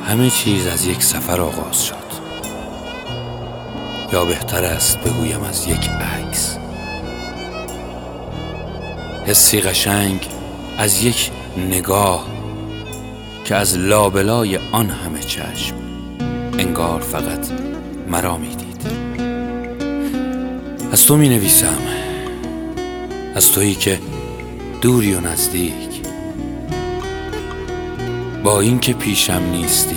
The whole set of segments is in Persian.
همه چیز از یک سفر آغاز شد، یا بهتر است بگویم از یک عکس. حسی قشنگ از یک نگاه که از لابلای آن همه چشم انگار فقط مرا می دید. از تو می نویسم، از تویی که دوری و نزدیک، با این که پیشم نیستی،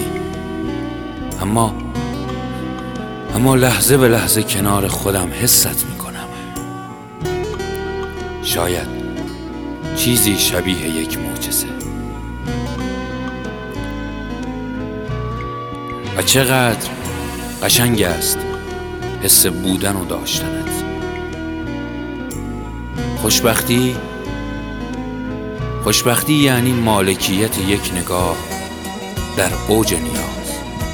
اما لحظه به لحظه کنار خودم حست می کنم. شاید چیزی شبیه یک معجزه. و چقدر قشنگ است حس بودن و داشتنت. خوشبختی یعنی مالکیت یک نگاه در اوج نیاز.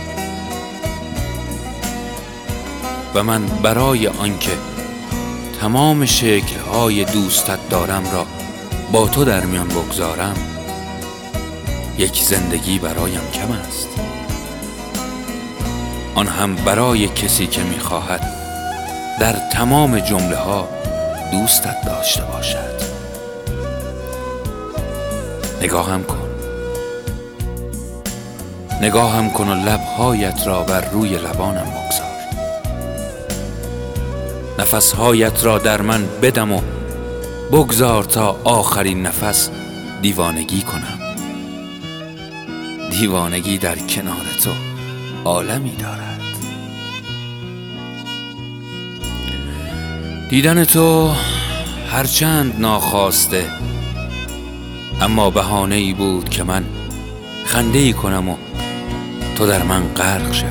و من برای آنکه تمام شکل‌های دوستت دارم را با تو در میان بگذارم، یک زندگی برایم کم است، آن هم برای کسی که می‌خواهد در تمام جمله‌ها دوستت داشته باشد. نگاهم کن و لب‌هایت را بر روی لبانم بگذار. نفس‌هایت را در من بدم و بگذار تا آخرین نفس دیوانگی کنم. دیوانگی در کنار تو عالمی دارد. دیدن تو هرچند ناخواسته، اما بهانه‌ای بود که من خنده‌ای کنم و تو در من غرق شوی.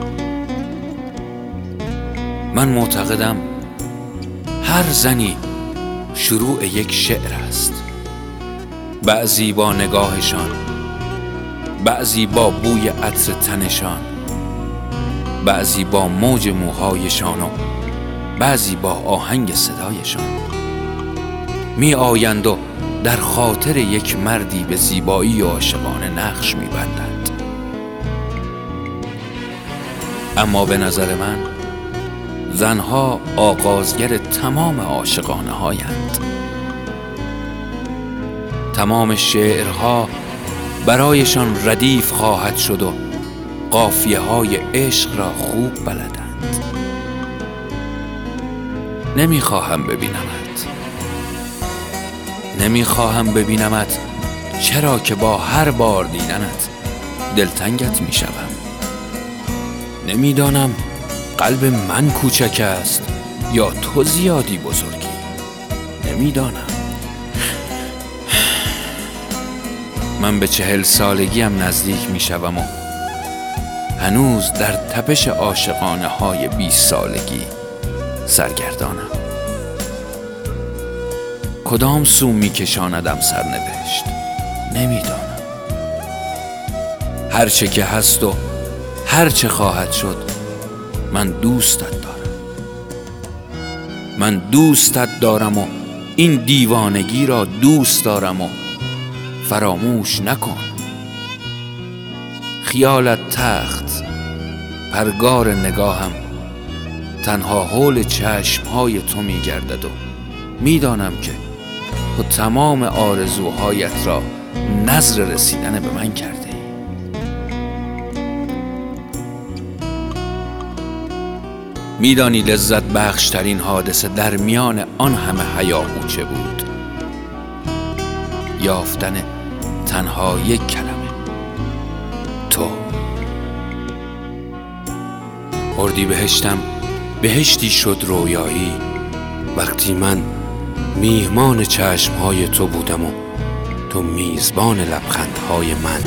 من معتقدم هر زنی شروع یک شعر است، بعضی با نگاهشان، بعضی با بوی عطر تنشان، بعضی با موج موهایشان و بعضی با آهنگ صدایشان می آیند و در خاطر یک مردی به زیبایی و عاشقانه نقش می بندند. اما به نظر من زنها آغازگر تمام عاشقانه هایند. تمام شعرها برایشان ردیف خواهد شد و قافیه های عشق را خوب بلدند. نمیخواهم ببینمت چرا که با هر بار دیدنت دلتنگت میشوم. نمیدانم قلب من کوچک است یا تو زیادی بزرگی. نمیدانم. من به 40 سالگیم نزدیک میشوم و هنوز در تپش عاشقانه های 20 سالگی سرگردانم. کدام سو میکشاندم سرنوشت نمیدانم. هر چه که هست و هر چه خواهد شد، من دوستت دارم و این دیوانگی را دوست دارم و فراموش نکن. خیالت تخت، پرگار نگاهم تنها حول چشمهای تو میگردد و میدانم که تو تمام آرزوهایت را نذر رسیدن به من کرده ای. میدانی لذت بخشترین حادثه در میان آن همه هیاهو چه بود؟ یافتن تنها یک کلمه: تو. اردیبهشتم بهشتی شد رویایی وقتی من میهمان چشمهای تو بودم و تو میزبان لبخندهای من.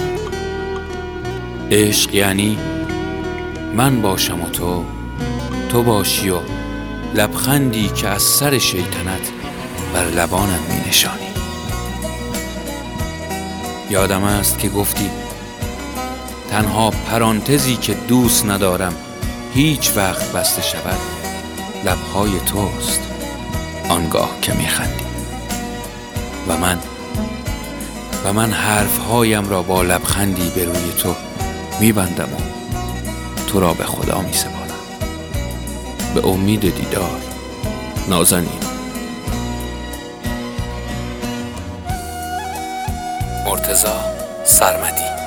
عشق یعنی من باشم و تو باشی و لبخندی که از سر شیطنت بر لبانم می نشانی. یادم است که گفتی تنها پرانتزی که دوست ندارم هیچ وقت بسته شود لبهای توست آنگاه که می خندی. و من حرفهایم را با لبخندی به روی تو میبندم و تو را به خدا میسپارم. به امید دیدار، نازنین. مرتضی سرمدی.